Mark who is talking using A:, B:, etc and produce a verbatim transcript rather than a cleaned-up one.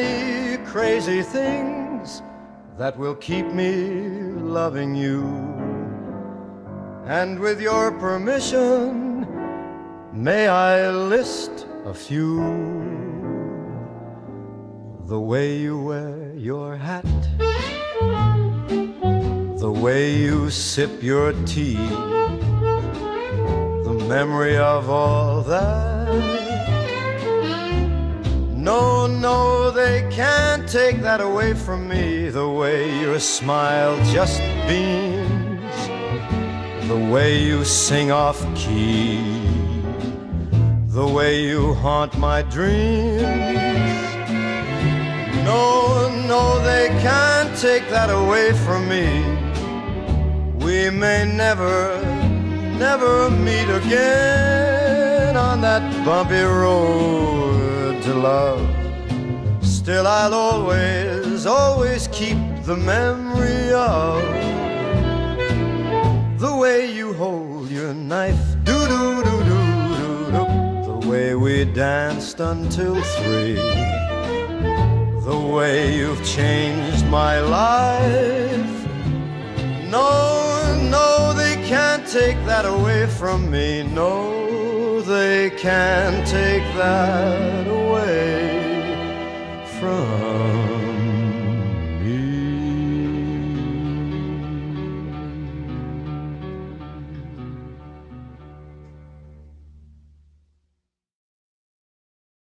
A: many crazy things that will keep me loving you. And with your permission, may I list a few? The way you wear your hat, the way you sip your tea, the memory of all that. No, no, they can't take that away from me. The way your smile just beams, the way you sing off key, the way you haunt my dreams. No, no, they can't take that away from me. We may never, never meet again on that bumpy road to love. Still I'll always, always keep the memory of the way you hold your knife, do-do-do-do-do-do, the way we danced until three, the way you've changed my life. No, no, they can't take that away from me. No, they can't take that away.